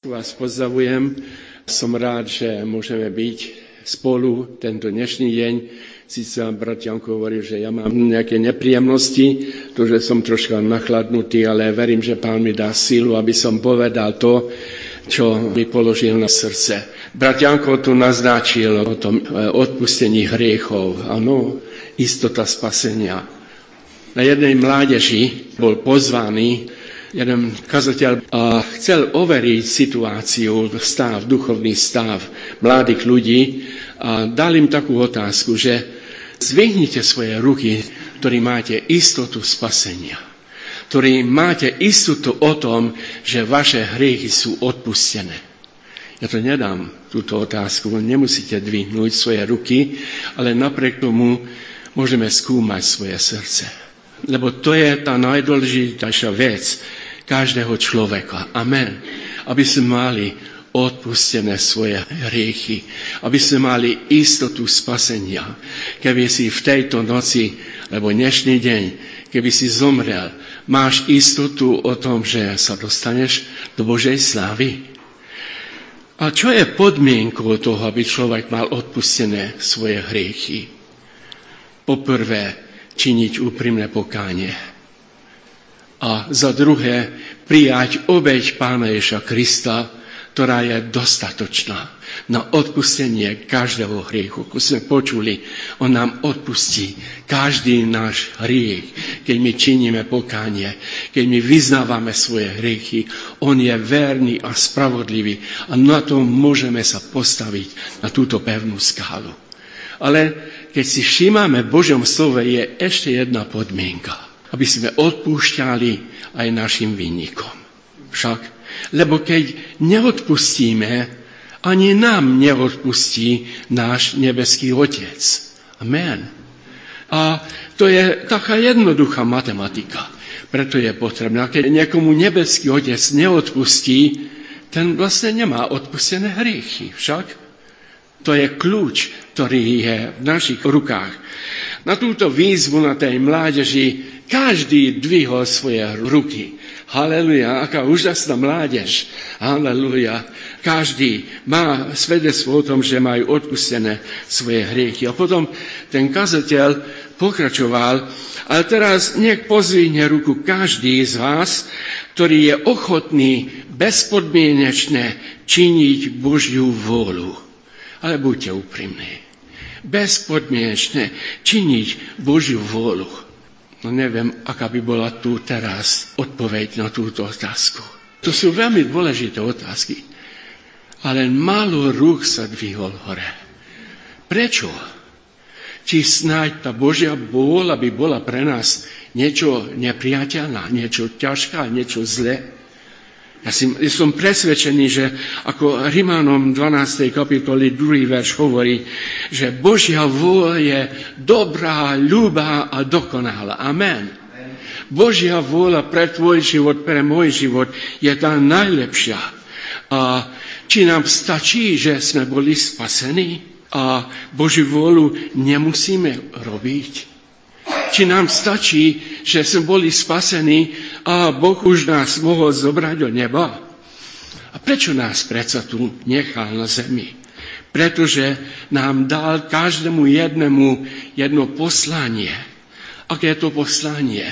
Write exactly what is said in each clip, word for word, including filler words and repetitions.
Vás pozdravujem. Som rád, že môžeme byť spolu tento dnešný deň. Sice brat Janko hovorí, že ja mám nejaké nepríjemnosti, to, že som troška nachladnutý, ale verím, že Pán mi dá sílu, aby som povedal to, čo mi položil na srdce. Brat Janko tu naznačil o tom odpustení hriechov. Áno, istota spasenia. Na jednej mládeži bol pozvaný jeden kazateľ a chcel overiť situáciu, stav, duchovný stav mladých ľudí a dal im takú otázku, že zvihnite svoje ruky, ktorí máte istotu spasenia, ktorí máte istotu o tom, že vaše hriechy sú odpustené. Ja to nedám, túto otázku, nemusíte dvihnúť svoje ruky, ale napriek tomu môžeme skúmať svoje srdce. Lebo to je tá najdôležitejšia vec každého človeka. Amen. Aby sme mali odpustené svoje hriechy. Aby sme mali istotu spasenia. Keby si v tejto noci, lebo dnešný deň, keby si zomrel, máš istotu o tom, že sa dostaneš do Božej slávy. A čo je podmienkou toho, aby človek mal odpustené svoje hriechy? Poprvé, činiť úprimné pokánie. A za druhé, prijať obeť Pána Ježiša Krista, ktorá je dostatočná na odpustenie každého hriechu. Ako sme počuli, on nám odpustí každý náš hriech. Keď my činíme pokánie, keď my vyznávame svoje hriechy, on je verný a spravodlivý a na tom môžeme sa postaviť na túto pevnú skálu. Ale keď si všímame v Božom slove, je ešte jedna podmienka. Aby sme odpúšťali aj našim vinníkom. Však, lebo keď neodpustíme, ani nám neodpustí náš nebeský Otec. Amen. A to je taká jednoduchá matematika. Preto je potrebné, keď niekomu nebeský Otec neodpustí, ten vlastne nemá odpustené hriechy. Však? To je kľúč, ktorý je v našich rukách. Na túto výzvu, na tej mládeži, každý dvihol svoje ruky. Haleluja, aká úžasná mládež. Haleluja. Každý má svedectvo o tom, že majú odpustené svoje hriechy. A potom ten kazateľ pokračoval, ale teraz nech pozvihne ruku každý z vás, ktorý je ochotný bezpodmienečne činiť Božiu vôľu. Ale buďte úprimní. Bezpodmienečne činiť Božiu vôľu. No neviem, aká by bola tu teraz odpoveď na túto otázku. To sú veľmi dôležité otázky. Ale málo rúk sa dvihol hore. Prečo? Či snáď tá Božia vôľa by bola pre nás niečo nepriateľné, niečo ťažké, niečo zlé? Ja, si, ja som presvedčený, že ako Rimánom dvanástej kapitoli druhý verš hovorí, že Božia vôľa je dobrá, ľúbá a dokonalá. Amen. Božia vôľa pre tvoj život, pre môj život je tá najlepšia. A či nám stačí, že sme boli spasení a Božiu vôľu nemusíme robiť? Či nám stačí, že sme boli spasení a Boh už nás mohol zobrať do neba? A prečo nás predsa tu nechal na zemi? Pretože nám dal každému jednému jedno poslanie. Aké je to poslanie?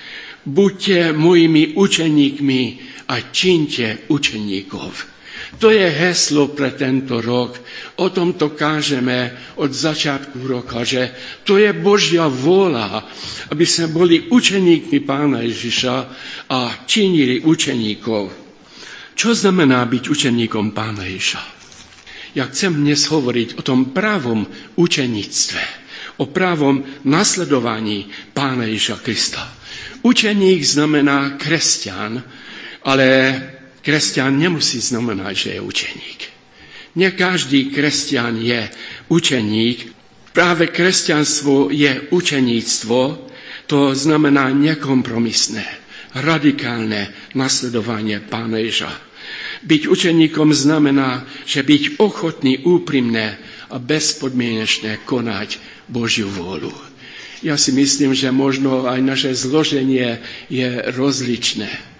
Buďte mojimi učeníkmi a čiňte učeníkov. To je heslo pre tento rok. O tom to kážeme od začiatku roka, že to je Božia vôľa, aby sme boli učeníkmi Pána Ježiša a činili učeníkov. Čo znamená byť učeníkom Pána Ježiša? Ja chcem dnes hovoriť o tom pravom učeníctve, o pravom nasledovaní Pána Ježiša Krista. Učeník znamená kresťan, ale kresťan nemusí znamenať, že je učeník. Nie každý kresťan je učeník. Práve kresťanstvo je učeníctvo, to znamená nekompromisné, radikálne nasledovanie Pána Ježiša. Byť učeníkom znamená, že byť ochotný, úprimné a bezpodmienečné konať Božiu vôľu. Ja si myslím, že možno aj naše zloženie je rozličné.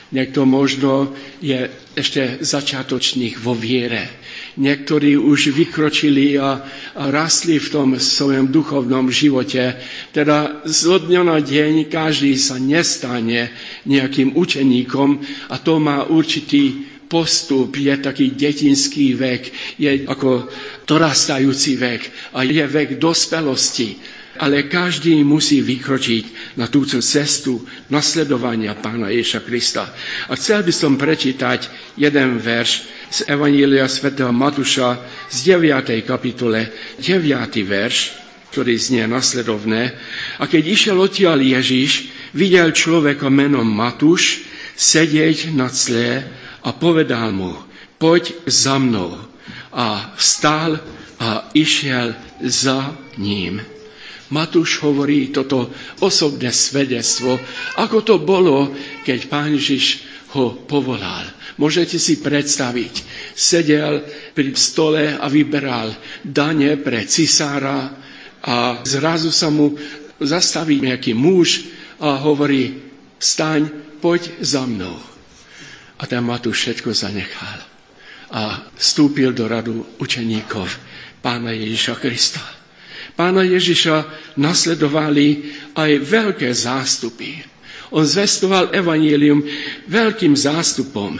Niekto možno je ešte začiatočných vo viere. Niektorí už vykročili a, a rastli v tom svojom duchovnom živote. Teda zo dňa na deň každý sa nestane nejakým učeníkom a to má určitý postup, je taký detinský vek, je ako dorastajúci vek a je vek dospelosti. Ale každý musí vykročiť na túto cestu nasledovania Pána Ježiša Krista. A chcel by som prečítať jeden verš z Evanjelia svätého Matúša z deviatej kapitole, deviaty verš, ktorý znie nasledovné. A keď išiel odtiaľ Ježiš, videl človeka menom Matúš sedieť na cle a povedal mu, poď za mnou. A vstal a išiel za ním. Matúš hovorí toto osobné svedectvo, ako to bolo, keď Pán Ježiš ho povolal. Môžete si predstaviť, sedel pri stole a vyberal dane pre cisára a zrazu sa mu zastaví nejaký muž a hovorí, vstaň, poď za mnou. A ten Matúš všetko zanechal a vstúpil do radu učeníkov Pána Ježiša Krista. Pána Ježiša nasledovali aj veľké zástupy. On zvestoval evanjelium veľkým zástupom,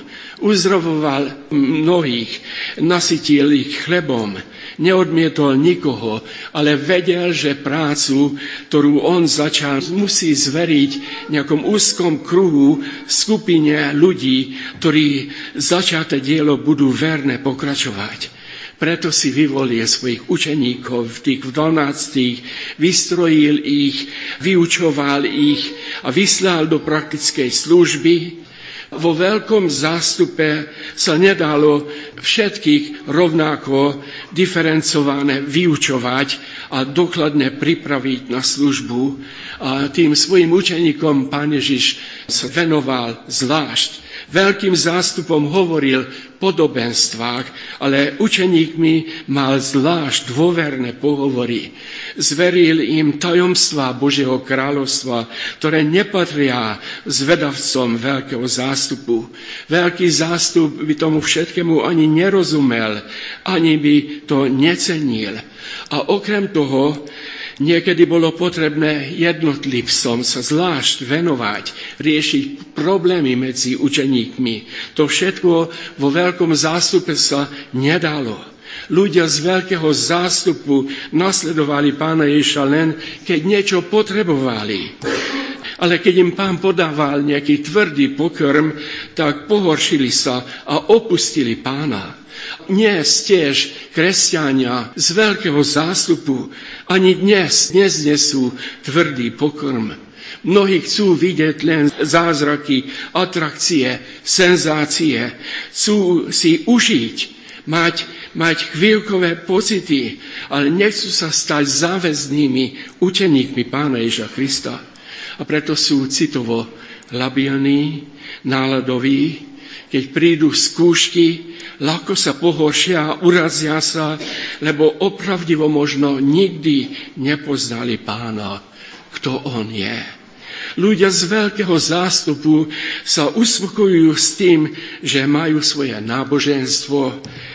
uzdravoval mnohých, nasytil ich chlebom, neodmietol nikoho, ale vedel, že prácu, ktorú on začal, musí zveriť nejakom úzkom kruhu, skupine ľudí, ktorí začaté dielo budú verne pokračovať. Preto si vyvolil svojich učeníkov, tých dvanástich, vystrojil ich, vyučoval ich a vyslal do praktickej služby. Vo veľkom zástupe sa nedalo všetkých rovnako diferencované vyučovať a dokladne pripraviť na službu. A tým svojim učeníkom Pán Ježiš sa venoval zvlášť. Veľkým zástupom hovoril podobenstvách, ale učeníkmi mal zvlášť dôverné pohovory. Zveril im tajomstvá Božieho kráľovstva, ktoré nepatria zvedavcom veľkého zástupu. Veľký zástup by tomu všetkému ani nerozumel, ani by to necenil. A okrem toho, niekedy bolo potrebné jednotlivcom sa zvlášť venovať, riešiť problémy medzi učeníkmi. To všetko vo veľkom zástupe sa nedalo. Ľudia z veľkého zástupu nasledovali Pána Ježiša len, keď niečo potrebovali. Ale keď im Pán podával nejaký tvrdý pokrm, tak pohoršili sa a opustili Pána. Dnes tiež kresťania z veľkého zástupu ani dnes neznesú tvrdý pokrm. Mnohí chcú vidieť len zázraky, atrakcie, senzácie. Chcú si užiť, mať, mať chvíľkové pocity, ale nechcú sa stať záväznými učeníkmi Pána Ježiša Krista. A preto sú citovo labilní, náladoví. Keď prídu skúšky, ľahko sa pohoršia a urazia sa, lebo opravdivo možno nikdy nepoznali Pána, kto on je. Ľudia z veľkého zástupu sa uspokojujú s tým, že majú svoje náboženstvo,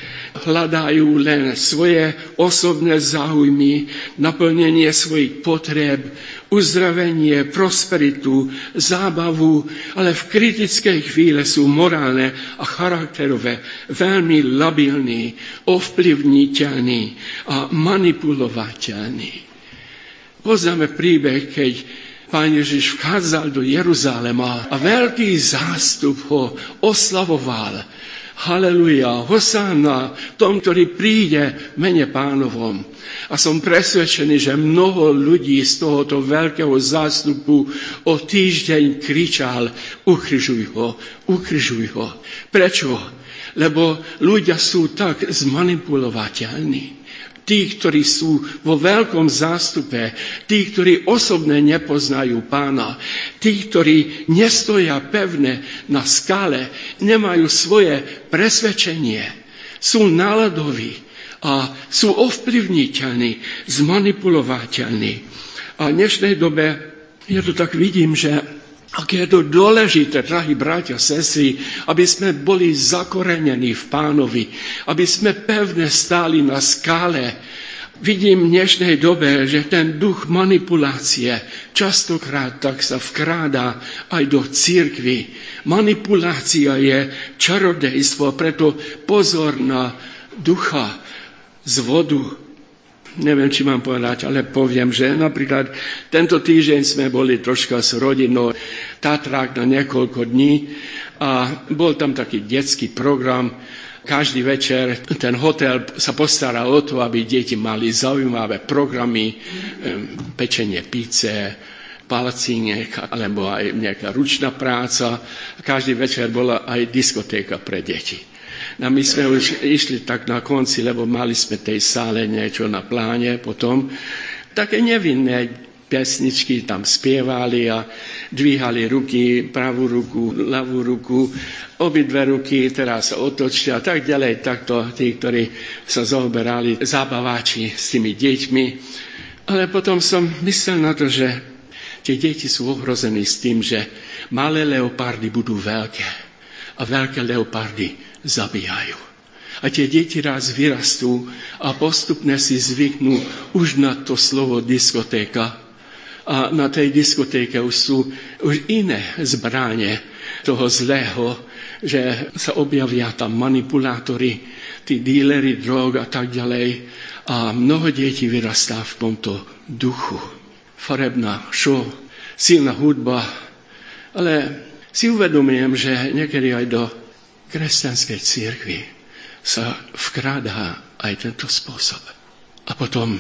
hľadajú len svoje osobné záujmy, naplnenie svojich potrieb, uzdravenie, prosperitu, zábavu, ale v kritickej chvíle sú morálne a charakterové veľmi labilní, ovplyvniteľní a manipulovateľní. Poznáme príbeh, keď Pán Ježiš vchádzal do Jeruzalema a veľký zástup ho oslavoval. Haleluja, hosanna tom, ktorý príde v mene Pánovom. A som presvedčený, že mnoho ľudí z tohoto veľkého zástupu o týždeň kričal, ukrižuj ho, ukrižuj ho. Prečo? Lebo ľudia sú tak zmanipulovateľní. Tí, ktorí sú vo veľkom zástupe, tí, ktorí osobne nepoznajú Pána, tí, ktorí nestoja pevne na skale, nemajú svoje presvedčenie, sú náladoví a sú ovplyvniteľní, zmanipulovateľní. A v dnešnej dobe ja to tak vidím, že Aké je to dôležité, drahí bratia, sestry, aby sme boli zakorenení v Pánovi, aby sme pevne stáli na skále. Vidím v dnešnej dobe, že ten duch manipulácie častokrát tak sa vkrádá aj do cirkvi. Manipulácia je čarodejstvo, preto pozor na ducha z vodu. Neviem, či mám povedať, ale poviem, že napríklad tento týždeň sme boli troška s rodinou Tatrák na niekoľko dní a bol tam taký detský program. Každý večer ten hotel sa postaral o to, aby deti mali zaujímavé programy, pečenie pizze, palacínek, alebo aj nejaká ručná práca. Každý večer bola aj diskotéka pre deti. No my sme už išli tak na konci, lebo mali sme tej sále niečo na pláne potom. Také nevinné pesničky tam spievali a dvíhali ruky, pravú ruku, ľavú ruku, obidve ruky, teraz sa otočia a tak ďalej. Takto tí, ktorí sa zaoberali, zábavači s tými deťmi. Ale potom som myslel na to, že tie deti sú ohrození s tým, že malé leopardy budú veľké a veľké leopardy zabíjajú. A tie deti raz vyrastú a postupne si zvyknú už na to slovo diskotéka. A na tej diskotéke už sú už iné zbranie toho zlého, že sa objavia tam manipulátori, tí díleri drog a tak ďalej. A mnoho detí vyrastá v tomto duchu. Farebná show, silná hudba, ale si uvedomujem, že niekedy aj do kresťanskej cirkvi sa vkrádá aj tento spôsob. A potom,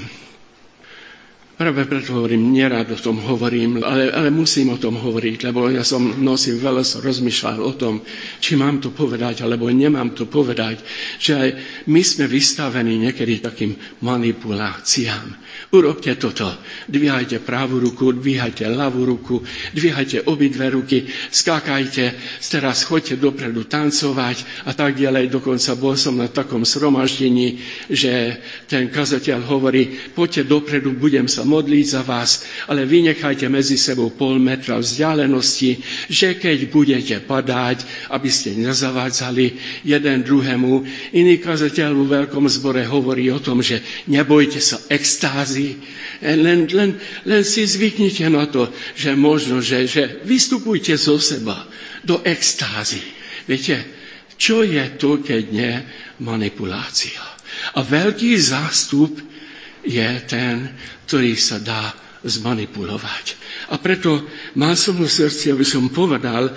práve preto hovorím, nerád o tom hovorím, ale, ale musím o tom hovoriť, lebo ja som nosil veľa rozmýšľal o tom, či mám to povedať, alebo nemám to povedať, že aj my sme vystavení niekedy takým manipuláciám. Urobte toto. Dvíhajte pravú ruku, dvíhajte ľavú ruku, dvíhajte obidve ruky, skákajte, teraz choďte dopredu tancovať a tak ďalej. Dokonca bol som na takom zhromaždení, že ten kazateľ hovorí, poďte dopredu, budem sa modliť za vás, ale vynechajte medzi sebou pol metra vzdialenosti, že keď budete padať, aby ste nezavádzali jeden druhému. Iný kazateľ vo veľkom zbore hovorí o tom, že nebojte sa extázy, len, len, len si zvyknite na to, že možno, že, že vystupujte zo seba do extázy. Viete, čo je to, keď nie manipulácia? A veľký zástup je ten, ktorý sa dá zmanipulovať. A preto mal som v srdci, aby som povedal,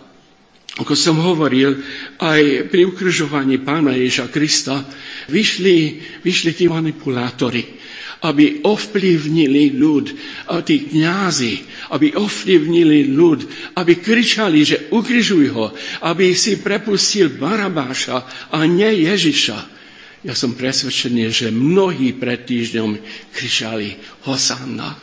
ako som hovoril, aj pri ukrižovaní Pána Ježiša Krista vyšli, vyšli tí manipulátori, aby ovplyvnili ľud, a tí kňazi, aby ovplyvnili ľud, aby kričali, že ukrižuj ho, aby si prepustil Barabáša a nie Ježiša. Ja som presvedčený, že mnohí pred týždňom kričali Hosanna.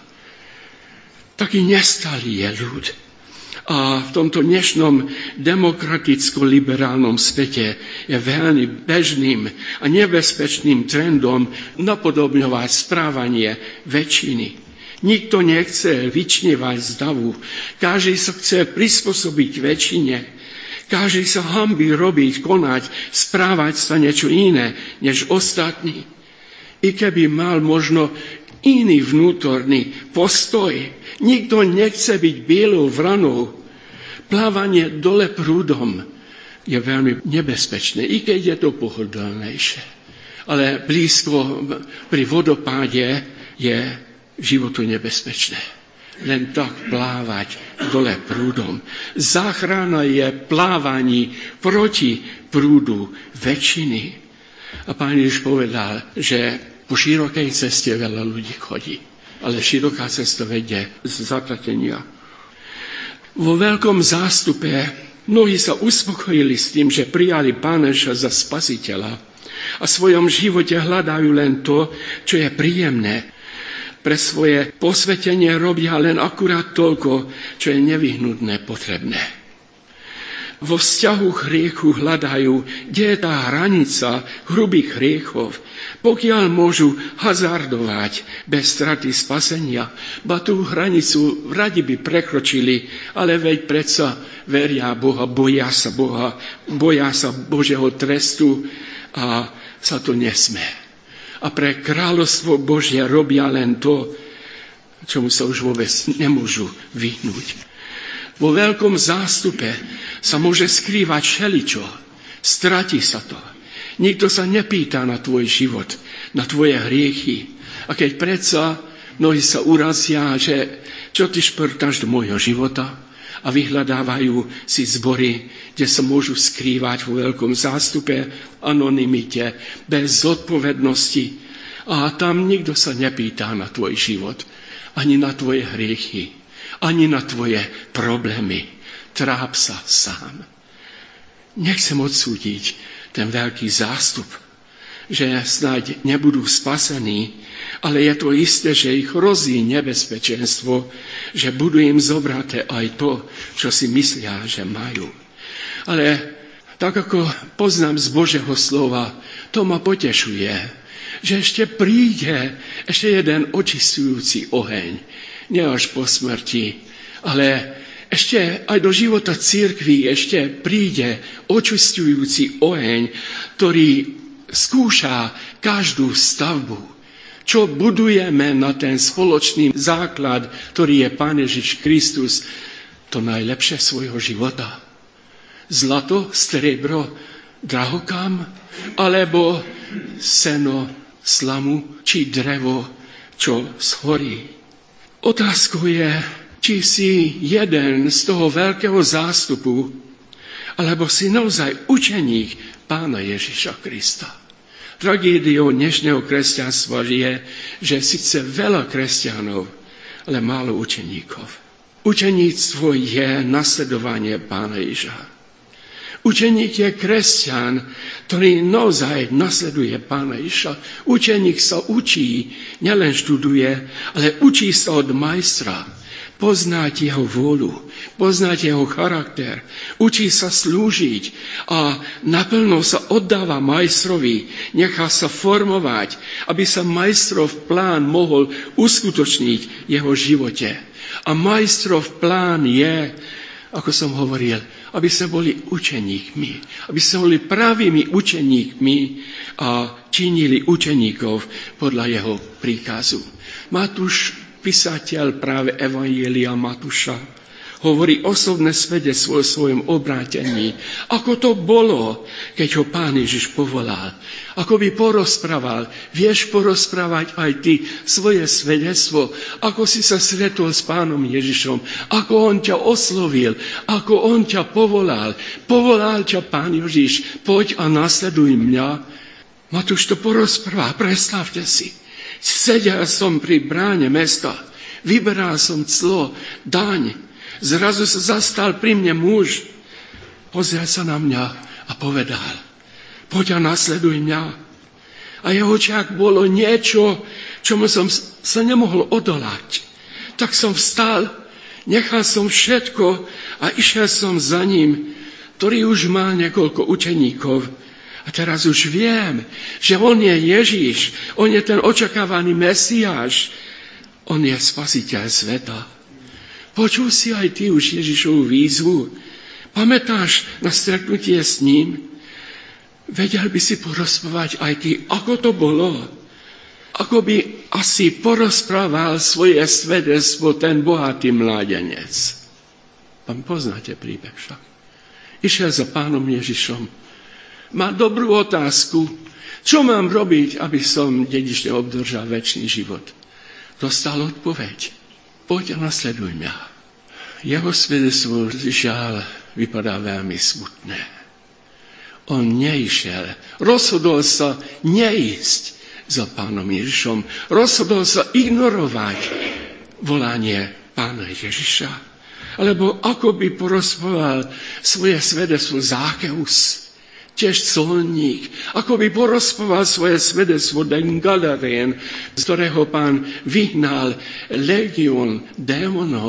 Taký nestalý je ľud. A v tomto dnešnom demokraticko-liberálnom svete je veľmi bežným a nebezpečným trendom napodobňovať správanie väčšiny. Nikto nechce vyčnievať z davu. Každý sa chce prispôsobiť väčšine. Každý sa hanbí robiť, konať, správať sa niečo iné než ostatní. I keby mal možno iný vnútorný postoj. Nikto nechce byť bielou vranou. Plávanie dole prúdom je veľmi nebezpečné, i keď je to pohodlnejšie. Ale blízko pri vodopáde je životu nebezpečné. Len tak plávať dole prúdom. Záchrana je plávaní proti prúdu väčšiny. A Pán Ježiš povedal, že po širokej ceste veľa ľudí chodí, ale široká cesta vedie z zatratenia. Vo veľkom zástupe mnohí sa uspokojili s tým, že prijali Pána Ježiša za spasiteľa a v svojom živote hľadajú len to, čo je príjemné. Pre svoje posvetenie robia len akurát toľko, čo je nevyhnutné, potrebné. vo vzťahu k hriechu hľadajú, kde je tá hranica hrubých hriechov. Pokiaľ môžu hazardovať bez straty spasenia, ba tú hranicu radi by prekročili, ale veď predsa veria Boha, boja sa Boha, boja sa Božieho trestu a sa to nesmie. A pre kráľovstvo Božie robia len to, čomu sa už vôbec nemôžu vyhnúť. Vo veľkom zástupe sa môže skrývať všeličo. Stratí sa to. Nikto sa nepýta na tvoj život, na tvoje hriechy. A keď predsa mnohí sa urazia, že čo ty šprtáš do môjho života, a vyhľadávajú si zbory, kde sa môžu skrývať vo veľkom zástupe, anonymite, bez zodpovednosti. A tam nikto sa nepýta na tvoj život, ani na tvoje hriechy, ani na tvoje problémy. Tráp sa sám. Nechcem odsúdiť ten veľký zástup, že snáď nebudú spasení, ale je to isté, že ich hrozí nebezpečenstvo, že budú im zobraté aj to, čo si myslia, že majú. Ale tak ako poznám z Božieho slova, to ma potešuje, že ešte príde ešte jeden očistujúci oheň. Nie až po smrti, ale ešte aj do života cirkvi ešte príde očistujúci oheň, ktorý skúša každú stavbu. Čo budujeme na ten spoločný základ, ktorý je Pán Ježiš Kristus, to najlepšie svojho života. Zlato, striebro, drahokam, alebo seno, slamu, či drevo, čo schorí. Otázkou je, či si jeden z toho veľkého zástupu, alebo si naozaj učeník Pána Ježiša Krista. Tragédiou dnešného kresťanstva je, že síce veľa kresťanov, ale málo učeníkov. Učeníctvo je nasledovanie Pána Ježiša. Učeník je kresťan, ktorý naozaj nasleduje Pána Ježiša. Učeník sa učí, nielen študuje, ale učí sa od majstra. Poznať jeho vôľu, poznať jeho charakter. Učí sa slúžiť a naplno sa oddáva majstrovi. Nechá sa formovať, aby sa majstrov plán mohol uskutočniť v jeho živote. A majstrov plán je, ako som hovoril, aby sme boli učeníkmi, aby sme boli pravými učeníkmi a činili učeníkov podľa jeho príkazu. Matúš, písateľ práve Evanjelia Matúša, hovorí osobné svedectvo o svojom obrátení. Ako to bolo, keď ho Pán Ježiš povolal. Ako by porozprával. Vieš porozprávať aj ty svoje svedectvo. Ako si sa stretol s Pánom Ježišom. Ako on ťa oslovil. Ako on ťa povolal. Povolal ťa Pán Ježiš. Poď a nasleduj mňa. Matúš to porozpráva. Predstavte si. Sedel som pri bráne mesta. Vyberal som clo, daň. Zrazu sa zastal pri mne muž, pozrel sa na mňa a povedal, poď a nasleduj mňa. A jeho očiach bolo niečo, čomu som sa nemohol odolať. Tak som vstal, nechal som všetko a išiel som za ním, ktorý už mal niekoľko učeníkov. A teraz už viem, že on je Ježiš, on je ten očakávaný Mesiáš, on je spasiteľ sveta. Počul si aj ty už Ježišovu výzvu? Pamätáš na stretnutie s ním? Vedel by si porozprávať aj ty, ako to bolo? Ako by asi porozprával svoje svedectvo ten bohatý mládenec? Vám poznáte príbeh však. Išiel za Pánom Ježišom. Má dobrú otázku. Čo mám robiť, aby som dedične obdržal večný život? Dostal odpoveď. Poď a nasleduj mňa. Jeho svedectvo žiaľ vypadá veľmi smutné. On neišiel. Rozhodol sa neísť za Pánom Ježišom. Rozhodol sa ignorovať volanie Pána Ježiša. Alebo ako by porozprával svoje svedectvo Zácheus, tiež colník, ako by porozprával svoje svedectvo den Gadarén, z ktorého Pán vyhnal legión démonov,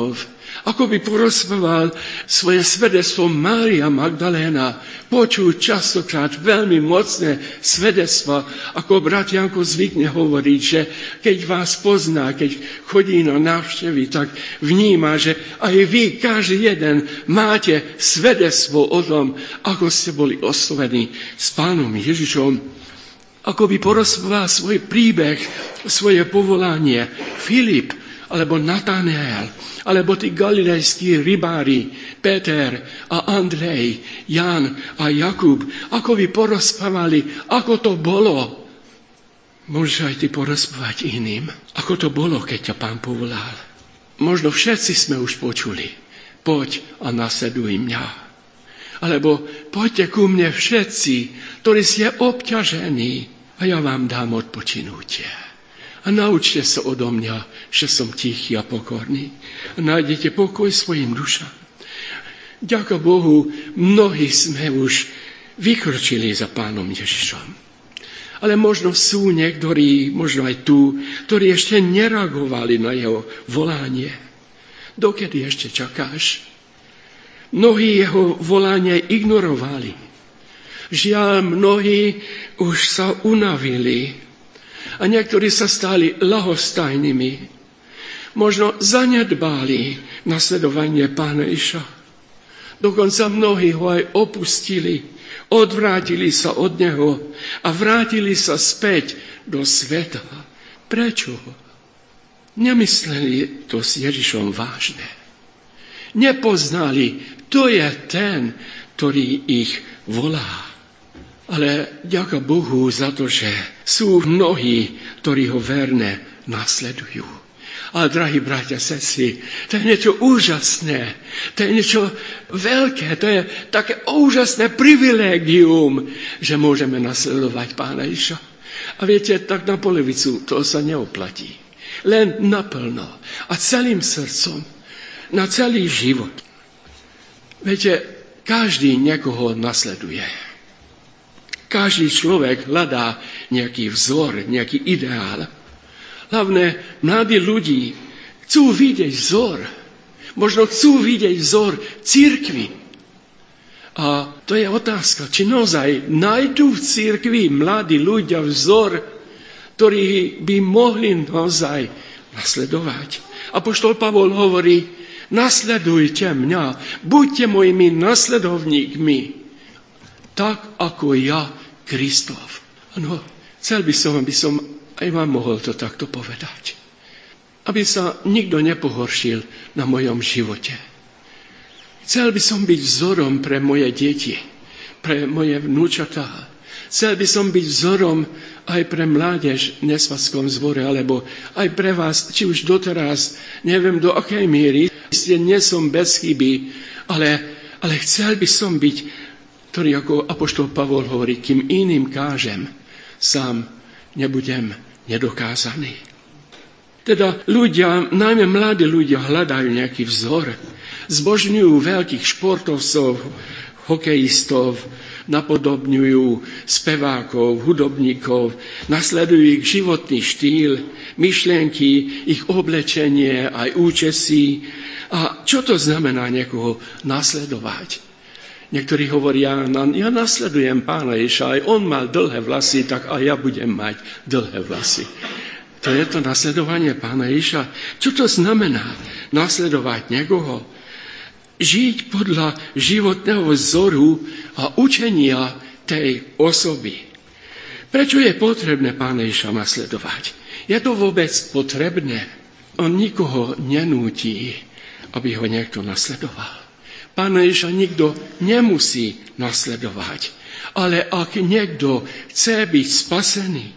Ako by porozprával svoje svedectvo Mária Magdaléna, počuť častokrát veľmi mocné svedectva, ako brat Janko zvykne hovoriť, že keď vás pozná, keď chodí na návštevy, tak vníma, že aj vy, každý jeden, máte svedectvo o tom, ako ste boli oslovení s Pánom Ježišom. Ako by porozprával svoj príbeh, svoje povolanie. Filip, alebo Natanael, alebo tí galilejskí rybári, Peter a Andrej, Jan a Jakub, ako by porozprávali, ako to bolo. Môžeš aj ty porozprávať iným, ako to bolo, keď ťa Pán povolal. Možno všetci sme už počuli, poď a nasleduj mňa. Alebo poďte ku mne všetci, ktorí ste obťažení, a ja vám dám odpočinutie. A naučte sa odo mňa, že som tichý a pokorný. A nájdete pokoj svojim dušám. Ďaká Bohu, mnohí sme už vykročili za Pánom Ježišom. Ale možno sú niektorí, možno aj tu, ktorí ešte nereagovali na jeho volanie. Dokedy ešte čakáš? Mnohí jeho volanie ignorovali. Žiaľ, mnohí už sa unavili. A niektorí sa stali ľahostajnými. Možno zanedbali nasledovanie Pána Ježiša. Dokonca mnohí ho aj opustili, odvrátili sa od neho a vrátili sa späť do sveta. Prečo? Nemysleli to s Ježišom vážne. Nepoznali, to je ten, ktorý ich volá. Ale ďaká Bohu za to, že sú mnohí, ktorí ho verne nasledujú. Ale, drahí bratia, sestry, to je niečo úžasné, to je niečo veľké, to je také úžasné privilégium, že môžeme nasledovať Pána Ježiša. A viete, tak na polovicu to sa neoplatí. Len naplno a celým srdcom, na celý život. Viete, každý niekoho nasleduje. Každý človek hľadá nejaký vzor, nejaký ideál. Hlavne mladí ľudí chcú vidieť vzor. Možno chcú vidieť vzor cirkvi. A to je otázka, či naozaj nájdú v cirkvi mladí ľudia vzor, ktorí by mohli naozaj nasledovať. Apoštol Pavol hovorí, nasledujte mňa, buďte mojimi nasledovníkmi, tak ako ja Kristov. Ano, chcel by som, aby som aj vám mohol to takto povedať. Aby sa nikto nepohoršil na mojom živote. Chcel by som byť vzorom pre moje deti, pre moje vnúčatá. Chcel by som byť vzorom aj pre mládež v nesvatskom zbore, alebo aj pre vás, či už doteraz, neviem do akej miery, ste nie som bez chyby, ale, ale chcel by som byť, ktorý ako apoštol Pavol hovorí, kým iným kážem, sám nebudem nedokázaný. Teda ľudia, najmä mladí ľudia, hľadajú nejaký vzor. Zbožňujú veľkých športovcov, hokejistov, napodobňujú spevákov, hudobníkov, nasledujú ich životný štýl, myšlienky, ich oblečenie, aj účesy. A čo to znamená niekoho nasledovať? Niektorí hovoria, ja nasledujem Pána Ježiša, aj on mal dlhé vlasy, tak aj ja budem mať dlhé vlasy. To je to nasledovanie Pána Ježiša. Čo to znamená nasledovať niekoho? Žiť podľa životného vzoru a učenia tej osoby. Prečo je potrebné Pána Ježiša nasledovať? Je to vôbec potrebné? On nikoho nenúti, aby ho niekto nasledoval. Pána Ježiša nikto nemusí nasledovať. Ale ak niekto chce byť spasený,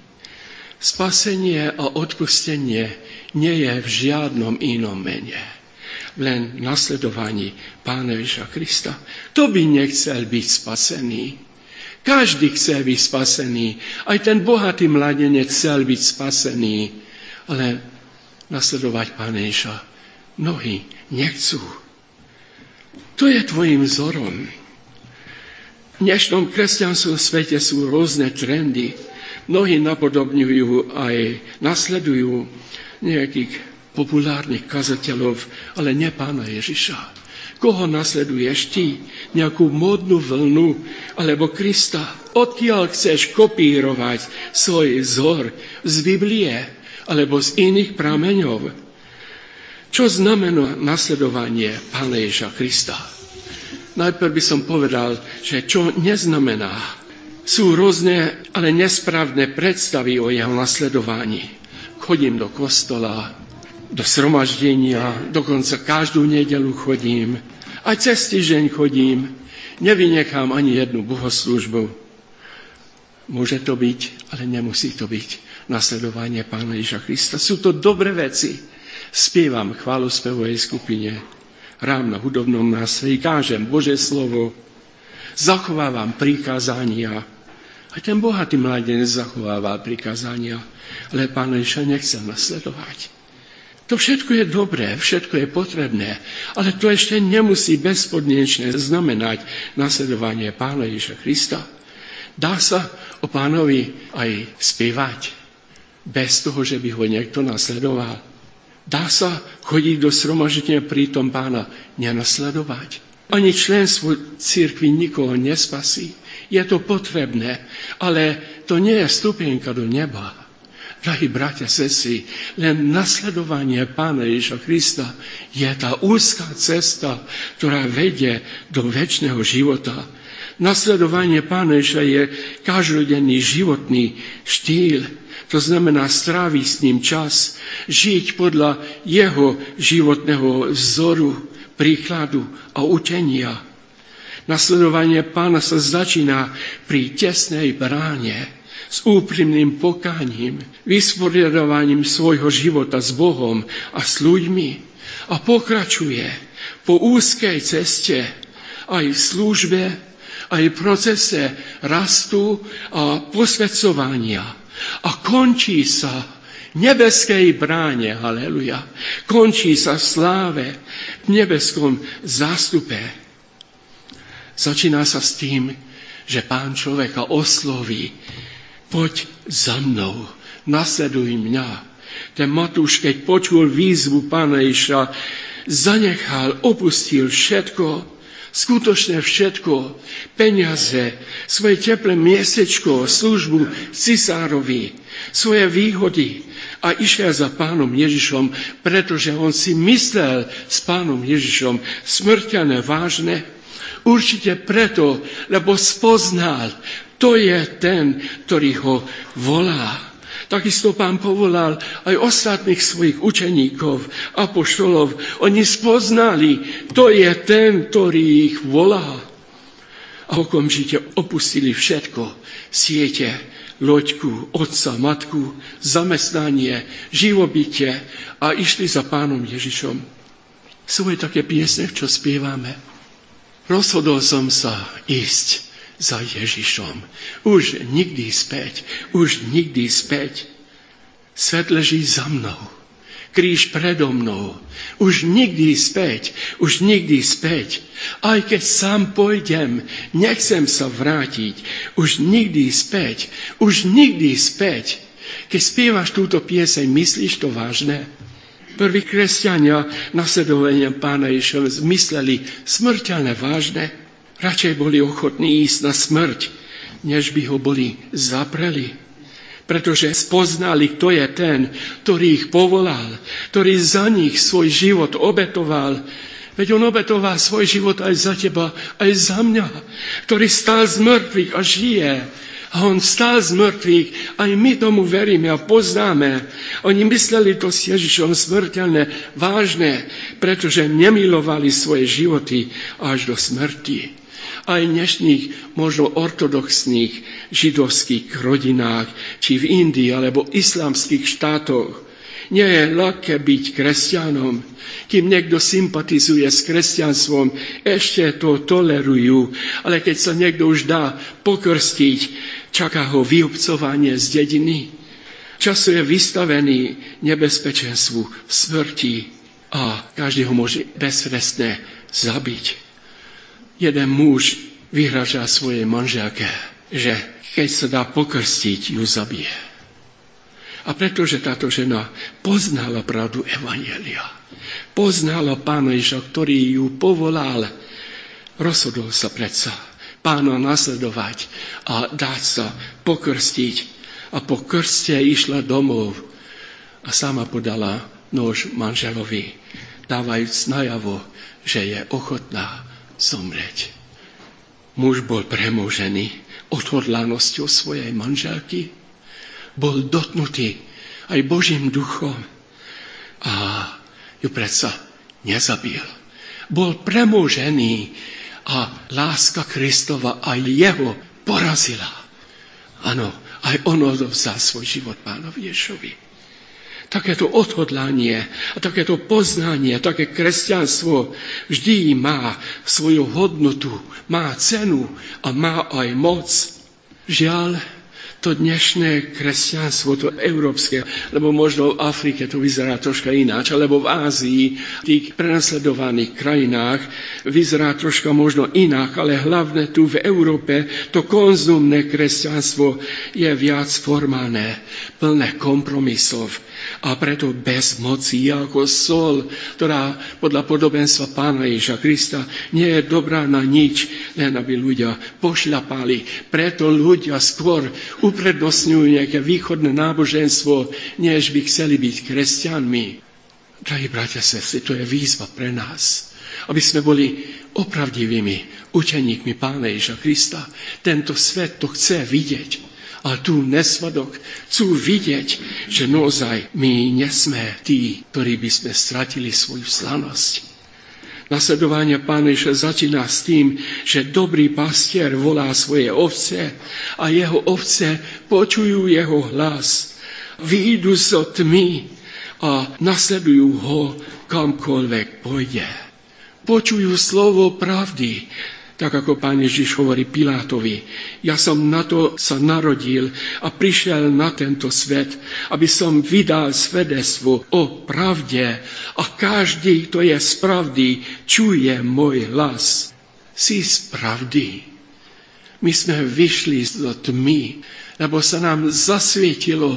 spasenie a odpustenie nie je v žiadnom inom mene. Len nasledovaní Pána Ježiša Krista. Kto by nechcel byť spasený? Každý chce byť spasený. Aj ten bohatý mladenec chcel byť spasený. Ale nasledovať Pána Ježiša mnohí nechcú. To je tvojim vzorom. V dnešnom kresťanskom svete sú rôzne trendy. Mnohí napodobňujú aj nasledujú nejakých populárnych kazateľov, ale nie Pána Ježiša. Koho nasleduješ ty? Nejakú módnu vlnu alebo Krista? Odkiaľ chceš kopírovať svoj vzor? Z Biblie alebo z iných prameňov? Čo znamená nasledovanie Pána Ježiša Krista? Najprv by som povedal, že čo neznamená. Sú rôzne, ale nesprávne predstavy o jeho nasledovaní. Chodím do kostola, do zhromaždenia, dokonca každú nedeľu chodím, aj cez týždeň chodím, nevynechám ani jednu bohoslúžbu. Môže to byť, ale nemusí to byť nasledovanie Pána Ježiša Krista. Sú to dobré veci. Spievam v chválospevovej skupine, hrám na hudobnom nástroji, kážem Božie slovo, zachovávam prikázania. Aj ten bohatý mladenec zachovával prikázania, ale Pána Ježiša nechcel nasledovať. To všetko je dobré, všetko je potrebné, ale to ešte nemusí bezpodmienečne znamenať nasledovanie Pána Ježiša Krista. Dá sa o Pánovi aj spievať, bez toho, že by ho niekto nasledoval. Dá sa chodiť do zhromaždenia prítom Pána nenasledovať. Ani členstvo cirkvi nikoho nespasí. Je to potrebné, ale to nie je stupienka do neba. Drahí bratia, sestry, len nasledovanie Pána Ježiša Krista je tá úzká cesta, ktorá vedie do večného života. Nasledovanie Pána Ježiša je každodenný životný štýl. To znamená stráviť s ním čas, žiť podľa jeho životného vzoru, príkladu a učenia. Nasledovanie Pána sa začína pri tesnej bráne, s úprimným pokáním, vysporiadovaním svojho života s Bohom a s ľuďmi a pokračuje po úzkej ceste aj v službe, aj v procese rastu a posväcovania. A končí sa v nebeskej bráne, haleluja, končí sa v sláve, v nebeskom zástupe. Začína sa s tým, že Pán človeka osloví, poď za mnou, nasleduj mňa. Ten Matúš, keď počul výzvu Pána Ježiša, zanechal, opustil všetko, skutočne všetko, peniaze, svoje teplé miestečko, službu cisárovi, svoje výhody a išiel za Pánom Ježišom, pretože on si myslel s Pánom Ježišom smrteľne vážne. Určite preto, lebo spoznal, to je ten, ktorý ho volá. Takisto Pán povolal aj ostatných svojich učeníkov, apoštolov. Oni spoznali, to je ten, ktorý ich volá. A okamžite opustili všetko. Siete, loďku, otca, matku, zamestnanie, živobytie a išli za Pánom Ježišom. Sú aj také piesne, čo spievame. Rozhodol som sa ísť za Ježišom. Už nikdy späť, už nikdy späť. Svet leží za mnou, kríž predo mnou. Už nikdy späť, už nikdy späť. Aj keď sám pôjdem, nechcem sa vrátiť. Už nikdy späť, už nikdy späť. Keď spievaš túto pieseň, myslíš to vážne? Prví kresťania nasledovania Pána Ježiša mysleli smrteľne vážne. Radšej boli ochotní ísť na smrť, než by ho boli zapreli. Pretože spoznali, kto je ten, ktorý ich povolal, ktorý za nich svoj život obetoval. Veď on obetoval svoj život aj za teba, aj za mňa, ktorý stál z mŕtvych a žije. A on stál z mŕtvych, aj my tomu veríme a poznáme. Oni mysleli to s Ježišom smrteľne vážne, pretože nemilovali svoje životy až do smrti. Aj v dnešných, možno ortodoxných židovských rodinách, či v Indii alebo islamských štátoch, nie je ľahké byť kresťanom. Kým niekto sympatizuje s kresťanstvom, ešte to tolerujú, ale keď sa niekto už dá pokrstiť, čaká ho vyobcovanie z dediny. Často je vystavený nebezpečenstvu smrti a každý ho môže beztrestne zabiť. Jeden muž vyhraža svojej manželke, že keď sa dá pokrstiť, ju zabije. A pretože táto žena poznala pravdu evanjelia, poznala Pána Ježiša, ktorý ju povolal, rozhodol sa predsa Pána nasledovať a dať sa pokrstiť. A po krste išla domov a sama podala nôž manželovi, dávajúc najavo, že je ochotná zomrieť. Muž bol premožený odhodlanosťou svojej manželky, bol dotknutý aj Božím duchom a ju predsa nezabil. Bol premožený a láska Kristova aj jeho porazila. Áno, aj on odovzdal svoj život Pánovi Ježišovi. Takéto odhodlanie a takéto poznanie, také kresťanstvo vždy má svoju hodnotu, má cenu a má aj moc. Žiaľ, to dnešné kresťanstvo, to európske, lebo možno v Afrike to vyzerá troška ináč, alebo v Ázii, v tých prenasledovaných krajinách vyzerá troška možno inak, ale hlavne tu v Európe to konzumné kresťanstvo je viac formálne, plné kompromisov a preto bez moci, ako sol, ktorá podľa podobenstva Pána Ježiša Krista nie je dobrá na nič, len aby ľudia pošľapali. Preto ľudia skôr uprednostňujú nejaké východné náboženstvo, než by chceli byť kresťanmi. Drahí bratia a sestry, to je výzva pre nás, aby sme boli opravdivými učeníkmi Pána Ježiša Krista. Tento svet to chce vidieť. Ale tu nesvadok chcú vidieť, že naozaj my nesme tí, ktorí by sme stratili svoju slanosť. Nasledovanie Pána Ježiša začína s tým, že dobrý pastier volá svoje ovce a jeho ovce počujú jeho hlas. Vyjdu zo tmy a nasledujú ho kamkoľvek pôjde. Počujú slovo pravdy. Tak ako Pán Ježiš hovorí Pilátovi, ja som na to sa narodil a prišiel na tento svet, aby som vydal svedectvo o pravde a každý, kto je z pravdy, čuje môj hlas. Si z pravdy. My sme vyšli z tmy, lebo sa nám zasvietilo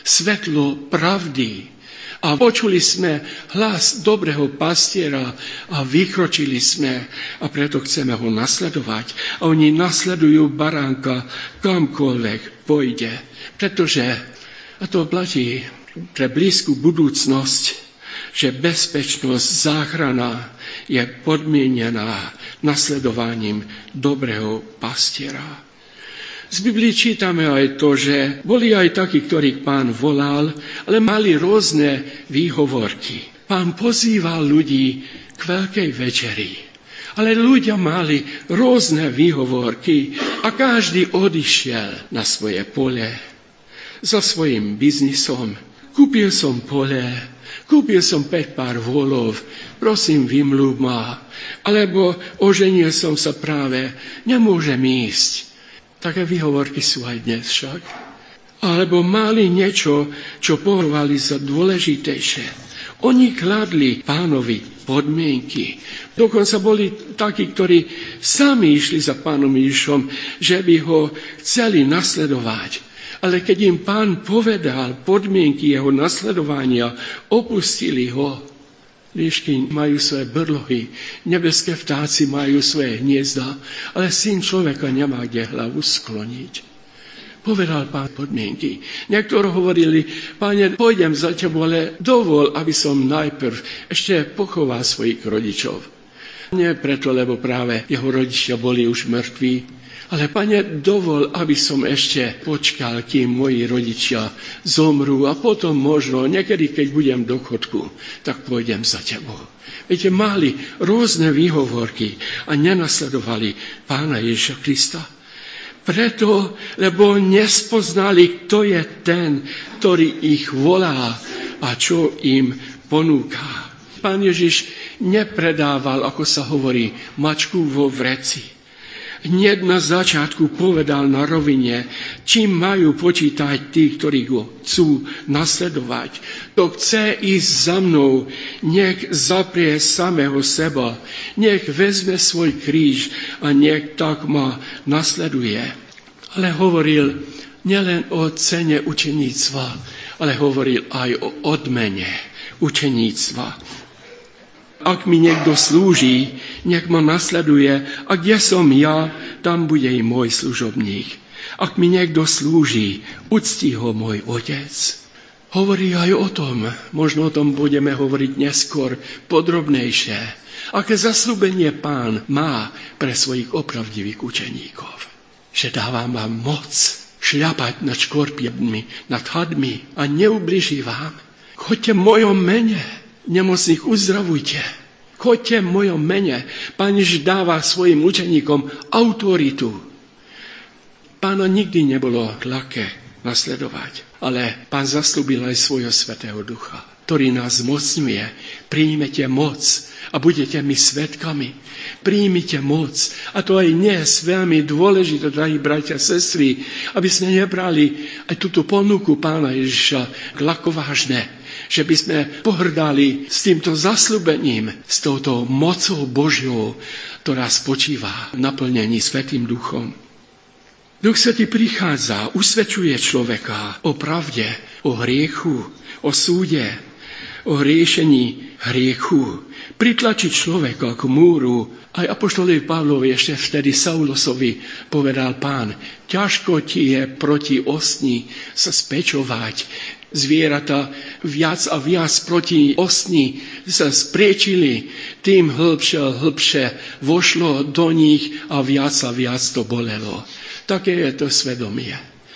svetlo pravdy. A počuli sme hlas dobrého pastiera a vykročili sme a preto chceme ho nasledovať. A oni nasledujú baránka kamkoľvek pôjde. Pretože, a to platí pre blízku budúcnosť, že bezpečnosť, záchrana je podmienená nasledovaním dobrého pastiera. Z Biblii čítame aj to, že boli aj takí, ktorých Pán volal, ale mali rôzne výhovorky. Pán pozýval ľudí k veľkej večeri, ale ľudia mali rôzne výhovorky a každý odišiel na svoje pole za svojím biznisom. Kúpil som pole, kúpil som päť pár volov, prosím, vymlúb ma, alebo oženil som sa práve, nemôžem ísť. Také výhovorky sú aj dnes však. Alebo mali niečo, čo považovali za dôležitejšie. Oni kladli Pánovi podmienky. Dokonca boli takí, ktorí sami išli za Pánom Ježišom, že by ho chceli nasledovať. Ale keď im Pán povedal podmienky jeho nasledovania, opustili ho. Líšky majú svoje brlohy, nebeské vtáci majú svoje hniezda, ale syn človeka nemá kde hlavu skloniť. Povedal Pán podmienky. Niektorí hovorili, Páne, pôjdem za tebou, ale dovol, aby som najprv ešte pochoval svojich rodičov. Nie preto, lebo práve jeho rodičia boli už mŕtvi, ale Pane, dovol, aby som ešte počkal, kým moji rodičia zomrú a potom možno, niekedy, keď budem do chodku, tak pôjdem za tebou. Viete, mali rôzne výhovorky a nenasledovali Pána Ježiša Krista. Preto, lebo nespoznali, kto je ten, ktorý ich volá a čo im ponúka. Pán Ježiš nepredával, ako sa hovorí, mačku vo vreci. Hneď na začiatku povedal na rovine, čím majú počítať tí, ktorí ho chcú nasledovať. Kto chce ísť za mnou, nech zaprie samého seba, nech vezme svoj kríž a nech tak ma nasleduje. Ale hovoril nielen o cene učeníctva, ale hovoril aj o odmene učeníctva. Ak mi niekto slúži, nech ma nasleduje, a kde som ja, tam bude i môj služobník. Ak mi niekto slúži, uctí ho môj otec. Hovorí aj o tom, možno o tom budeme hovoriť neskôr podrobnejšie, aké zasľúbenie Pán má pre svojich opravdivých učeníkov. Že dávam vám moc šľapať nad škorpiónmi, nad hadmi a neubliží vám. Choďte v mojom mene, nemocných uzdravujte. Choďte v mojom mene. Pán Ježiš dáva svojim učeníkom autoritu. Pána nikdy nebolo ľahké nasledovať, ale Pán zasľúbil aj svojho Svätého Ducha, ktorý nás zmocňuje. Príjmete moc a budete mi svedkami. Príjmite moc. A to aj dnes veľmi dôležité, drahí bratia a sestry, aby sme nebrali aj túto ponuku Pána Ježiša ľahko vážne. Že by sme pohrdali s týmto zasľúbením, s touto mocou Božou, ktorá spočíva v naplnení Svätým Duchom. Duch Svätý prichádza, usvedčuje človeka o pravde, o hriechu, o súde, o riešení hriechu. Pritlačí človeka k múru. Aj apoštolovi Pavlovi ešte vtedy Saulosovi povedal Pán, ťažko ti je proti osni sa spečovať. Zvieratá viac a viac proti osni sa spriečili, tým hlbšie a hlbšie vošlo do nich a viac a viac to bolelo. Také je to svedomie.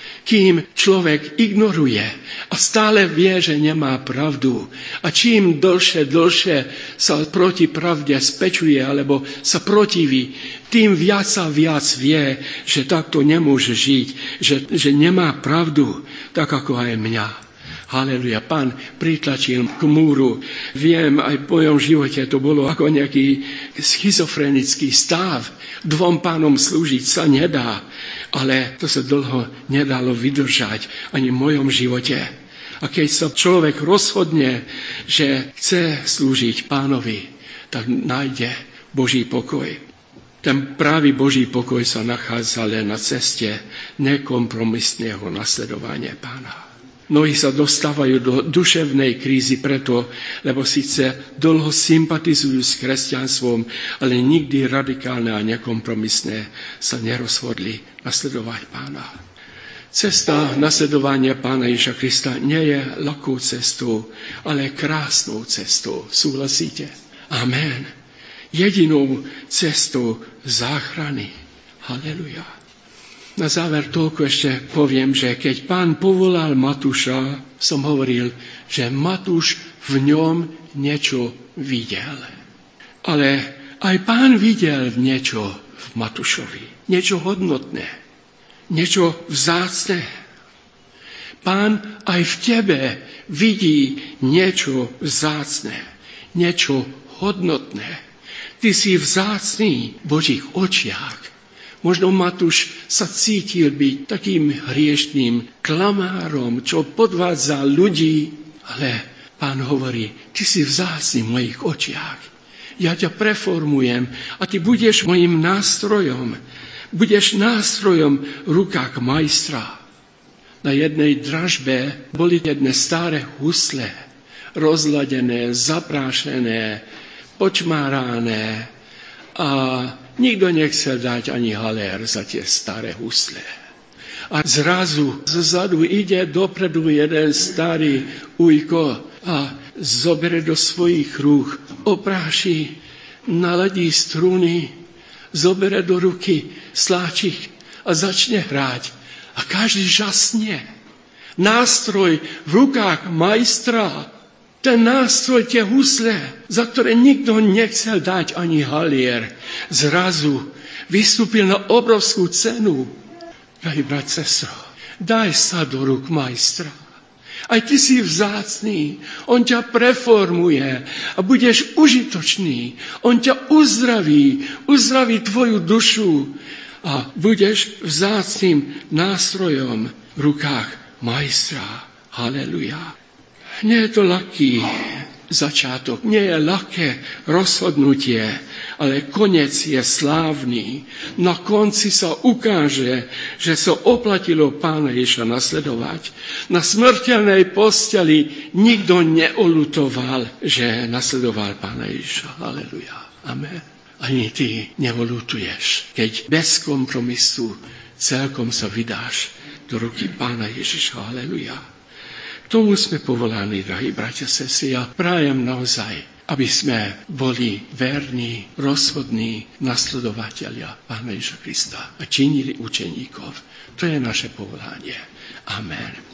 Kým človek ignoruje a stále vie, že nemá pravdu a čím dlhšie, dlhšie sa proti pravde spečuje alebo sa protiví, tým viac a viac vie, že takto nemôže žiť, že, že nemá pravdu, tak ako aj mňa. Haleluja, Pán pritlačil k múru. Viem, aj v mojom živote to bolo ako nejaký schizofrenický stav. Dvom pánom slúžiť sa nedá, ale to sa dlho nedalo vydržať ani v mojom živote. A keď sa človek rozhodne, že chce slúžiť Pánovi, tak nájde Boží pokoj. Ten pravý Boží pokoj sa nachádza len na ceste nekompromisného nasledovania Pána. Mnohí sa dostávajú do duševnej krízy preto, lebo síce dlho sympatizujú s kresťanstvom, ale nikdy radikálne a nekompromisné sa nerozhodli nasledovať Pána. Cesta nasledovania Pána Ježiša Krista nie je ľahkou cestou, ale krásnou cestou. Súhlasíte? Amen. Jedinou cestou záchrany. Haleluja. Na záver toľko ešte poviem, že keď Pán povolal Matúša, som hovoril, že Matúš v ňom niečo videl. Ale aj Pán videl niečo v Matúšovi. Niečo hodnotné. Niečo vzácne. Pán aj v tebe vidí niečo vzácne. Niečo hodnotné. Ty si vzácný v Božích očiach. Možno Matúš sa cítil byť takým hriešným klamárom, čo podvádza ľudí, ale Pán hovorí, ty si vzácny v mojich očiach. Ja ťa preformujem a ty budeš mojim nástrojom. Budeš nástrojom v rukách majstra. Na jednej dražbe boli jedné staré husle, rozladené, zaprášené, počmárané a nikto nechcel dať ani halér za tie staré husle. A zrazu zozadu ide dopredu jeden starý ujko a zobere do svojich rúk, opráši, naladí struny, zobere do ruky sláčik a začne hrať. A každý žasne. Nástroj v rukách majstra. Ten nástroj, tie husle, za ktoré nikto nechcel dať ani halier, zrazu vystúpil na obrovskú cenu. Drahý brat, sestro, daj sa do rúk majstra. Aj ty si vzácný, on ťa preformuje a budeš užitočný. On ťa uzdraví, uzdraví tvoju dušu a budeš vzácným nástrojom v rukách majstra. Haleluja. Nie je to ľahký začiatok nie je ľahké rozhodnutie, ale koniec je slávny. Na konci sa ukáže, že sa oplatilo Pána Ježiša nasledovať. Na smrteľnej posteli nikto neolutoval, že nasledoval Pána Ježiša. Halleluja. Amen. Ani ty neolutuješ, keď bez kompromisu celkom sa vydáš do ruky Pána Ježiša. Halleluja. K tomu sme povolaní, drahí bratia, sestry, a prajem naozaj, aby sme boli verní, rozhodní nasledovatelia Pána Ježiša Krista a činili učeníkov. To je naše povolanie. Amen.